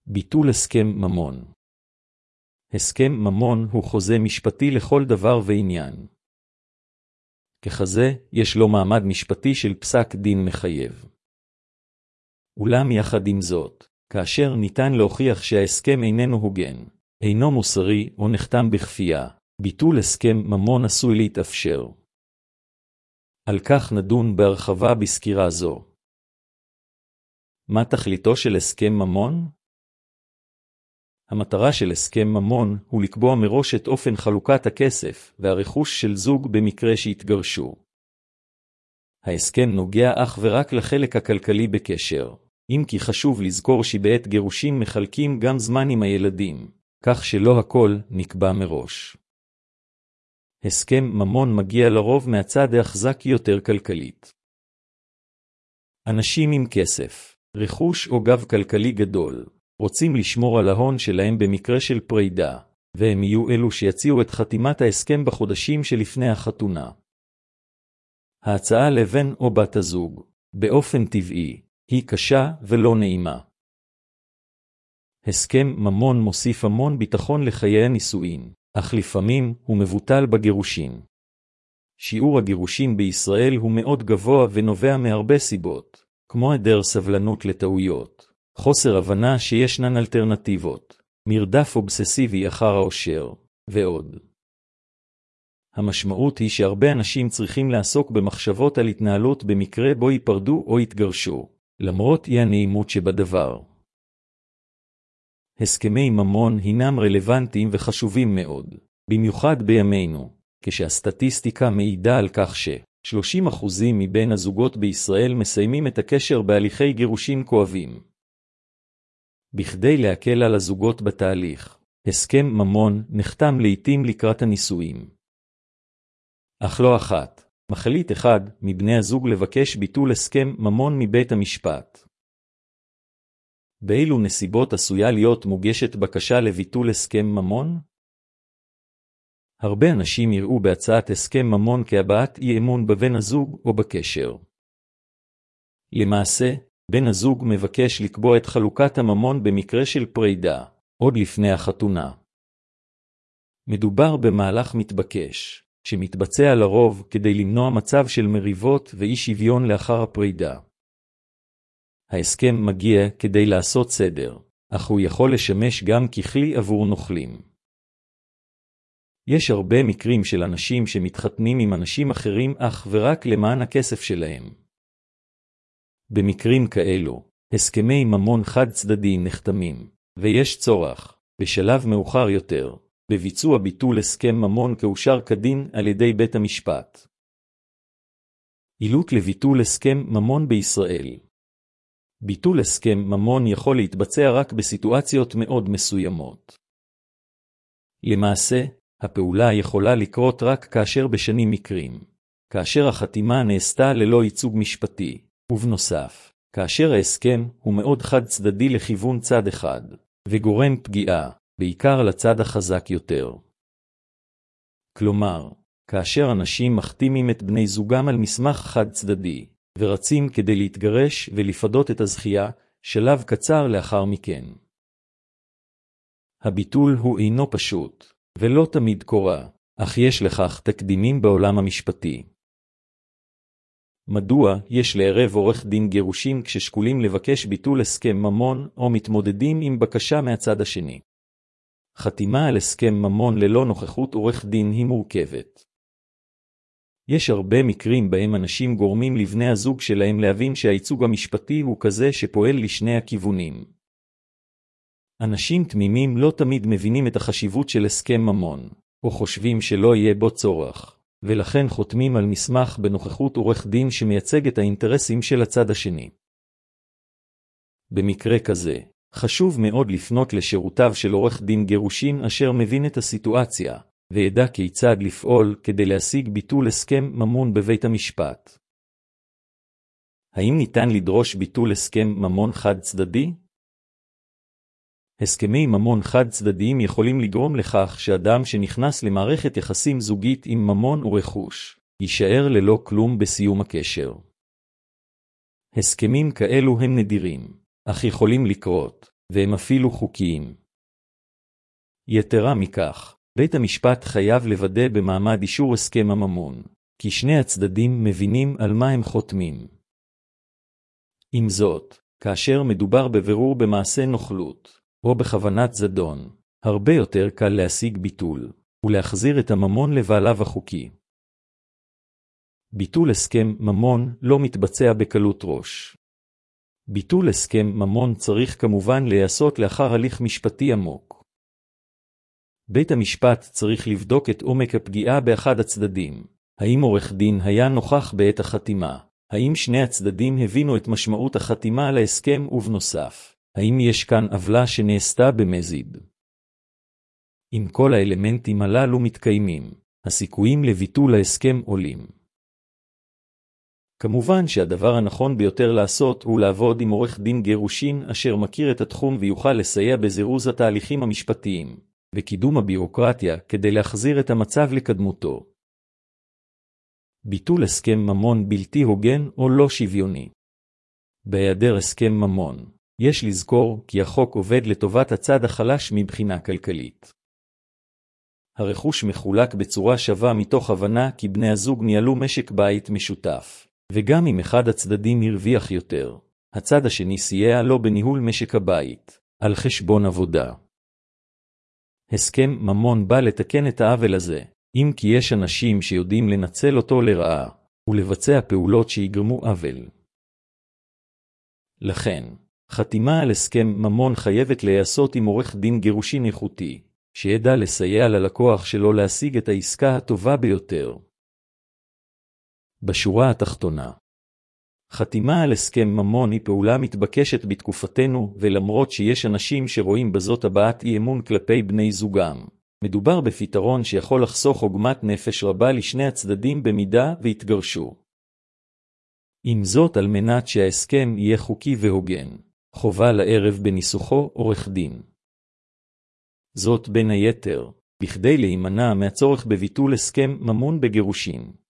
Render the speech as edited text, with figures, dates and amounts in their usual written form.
ביטול הסכם ממון. הסכם ממון הוא חוזה משפטי לכל דבר ועניין. ככזה, יש לו מעמד משפטי של פסק דין מחייב. אולם יחד עם זאת, כאשר ניתן להוכיח שההסכם איננו הוגן, אינו מוסרי או נחתם בכפייה, ביטול הסכם ממון עשוי להתאפשר. על כך נדון בהרחבה בסקירה זו. מה תכליתו של הסכם ממון? המטרה של הסכם ממון הוא לקבוע מראש את אופן חלוקת הכסף והרכוש של זוג במקרה שהתגרשו. ההסכם נוגע אך ורק לחלק הכלכלי בקשר, אם כי חשוב לזכור שבעת גירושים מחלקים גם זמן עם הילדים, כך שלא הכל נקבע מראש. הסכם ממון מגיע לרוב מהצד החזק יותר כלכלית. אנשים עם כסף, רכוש או גב כלכלי גדול, רוצים לשמור על ההון שלהם במקרה של פרידה, והם יהיו אלו שיציעו את חתימת ההסכם בחודשים שלפני החתונה. ההצעה לבן או בת הזוג, באופן טבעי, היא קשה ולא נעימה. הסכם ממון מוסיף המון ביטחון לחיי הנישואין, אך לפעמים הוא מבוטל בגירושין. שיעור הגירושין בישראל הוא מאוד גבוה ונובע מהרבה סיבות, כמו היעדר סבלנות לטעויות, חוסר הבנה שישנן אלטרנטיבות, מרדף אובססיבי אחר העושר, ועוד. המשמעות היא שהרבה אנשים צריכים לעסוק במחשבות על התנהלות במקרה בו ייפרדו או יתגרשו, למרות אי הנעימות שבדבר. הסכמי ממון הינם רלוונטיים וחשובים מאוד, במיוחד בימינו, כשהסטטיסטיקה מעידה על כך ש30% מבין הזוגות בישראל מסיימים את הקשר בהליכי גירושין כואבים. בכדי להקל על הזוגות בתהליך, הסכם ממון נחתם לעתים לקראת הנישואים. אך לא אחת, מחליט אחד מבני הזוג לבקש ביטול הסכם ממון מבית המשפט. באילו נסיבות עשויה להיות מוגשת בקשה לביטול הסכם ממון? הרבה אנשים יראו בהצעת הסכם ממון כהבעת אי אמון בבן הזוג או בקשר. למעשה, בן הזוג מבקש לקבוע את חלוקת הממון במקרה של פרידה, עוד לפני החתונה. מדובר במהלך מתבקש, שמתבצע לרוב כדי למנוע מצב של מריבות ואי שוויון לאחר הפרידה. ההסכם מגיע כדי לעשות סדר, אך הוא יכול לשמש גם ככלי עבור נוכלים. יש הרבה מקרים של אנשים שמתחתנים עם אנשים אחרים אך ורק למען הכסף שלהם. במקרים כאלו, הסכמי ממון חד צדדי נחתמים, ויש צורך, בשלב מאוחר יותר, בביצוע ביטול הסכם ממון כאושר כדין על ידי בית המשפט. עילות לביטול הסכם ממון בישראל. ביטול הסכם ממון יכול להתבצע רק בסיטואציות מאוד מסוימות. למעשה, הפעולה יכולה לקרות רק כאשר בשנים מקרים, כאשר החתימה נעשתה ללא ייצוג משפטי, ובנוסף, כאשר ההסכם הוא מאוד חד צדדי לכיוון צד אחד, וגורם פגיעה, בעיקר לצד החזק יותר. כלומר, כאשר אנשים מחתימים את בני זוגם על מסמך חד צדדי, ורצים כדי להתגרש ולפדות את הזכייה, שלב קצר לאחר מכן. הביטול הוא אינו פשוט, ולא תמיד קורה, אך יש לכך תקדימים בעולם המשפטי. מדוע יש לערב עורך דין גירושין כששקולים לבקש ביטול הסכם ממון או מתמודדים עם בקשה מהצד השני? חתימה על הסכם ממון ללא נוכחות עורך דין היא מורכבת. יש הרבה מקרים בהם אנשים גורמים לבני הזוג שלהם להבין שהייצוג המשפטי הוא כזה שפועל לשני הכיוונים. אנשים תמימים לא תמיד מבינים את החשיבות של הסכם ממון, או חושבים שלא יהיה בו צורך, ולכן חותמים על מסמך בנוכחות עורך דין שמייצג את האינטרסים של הצד השני. במקרה כזה, חשוב מאוד לפנות לשירותיו של עורך דין גירושין אשר מבין את הסיטואציה, וידע כיצד לפעול כדי להשיג ביטול הסכם ממון בבית המשפט. האם ניתן לדרוש ביטול הסכם ממון חד צדדי? הסכמי ממון חד צדדיים יכולים לגרום לכך שאדם שנכנס למערכת יחסים זוגית עם ממון ורכוש, יישאר ללא כלום בסיום הקשר. הסכמים כאלו הם נדירים, אך יכולים לקרות, והם אפילו חוקיים. יתרה מכך, בית המשפט חייב לוודא במעמד אישור הסכם הממון, כי שני הצדדים מבינים על מה הם חותמים. עם זאת, כאשר מדובר בבירור במעשה נוכלות, או בכוונת זדון, הרבה יותר קל להשיג ביטול, ולהחזיר את הממון לבעליו החוקי. ביטול הסכם ממון לא מתבצע בקלות ראש. ביטול הסכם ממון צריך כמובן להיעשות לאחר הליך משפטי עמוק. בית המשפט צריך לבדוק את עומק הפגיעה באחד הצדדים. האם עורך דין היה נוכח בעת החתימה? האם שני הצדדים הבינו את משמעות החתימה על ההסכם ובנוסף? האם יש כאן עוולה שנעשתה במזיד? אם כל האלמנטים הללו מתקיימים, הסיכויים לביטול ההסכם עולים. כמובן שהדבר הנכון ביותר לעשות הוא לעבוד עם עורך דין גירושין אשר מכיר את התחום ויוכל לסייע בזירוז התהליכים המשפטיים וקידום הבירוקרטיה כדי להחזיר את המצב לקדמותו. ביטול הסכם ממון בלתי הוגן או לא שוויוני. בהיעדר הסכם ממון, יש לזכור כי החוק עובד לטובת הצד החלש מבחינה כלכלית. הרכוש מחולק בצורה שווה מתוך הבנה כי בני הזוג ניהלו משק בית משותף, וגם אם אחד הצדדים הרוויח יותר, הצד השני סייע לו בניהול משק הבית, על חשבון עבודה. הסכם ממון בא לתקן את העוול הזה, אם כי יש אנשים שיודעים לנצל אותו לרעה, ולבצע פעולות שיגרמו עוול. לכן, חתימה על הסכם ממון חייבת להיעשות עם עורך דין גירושין איכותי, שידע לסייע ללקוח שלו להשיג את העסקה הטובה ביותר. בשורה התחתונה, חתימה על הסכם ממון היא פעולה מתבקשת בתקופתנו, ולמרות שיש אנשים שרואים בזאת הבעת אי אמון כלפי בני זוגם, מדובר בפתרון שיכול לחסוך עוגמת נפש רבה לשני הצדדים במידה והתגרשו. עם זאת, על מנת שההסכם יהיה חוקי והוגן, חובה לערב בניסוחו עורך דין. זאת בין היתר, בכדי להימנע מהצורך בביטול הסכם ממון בגירושין.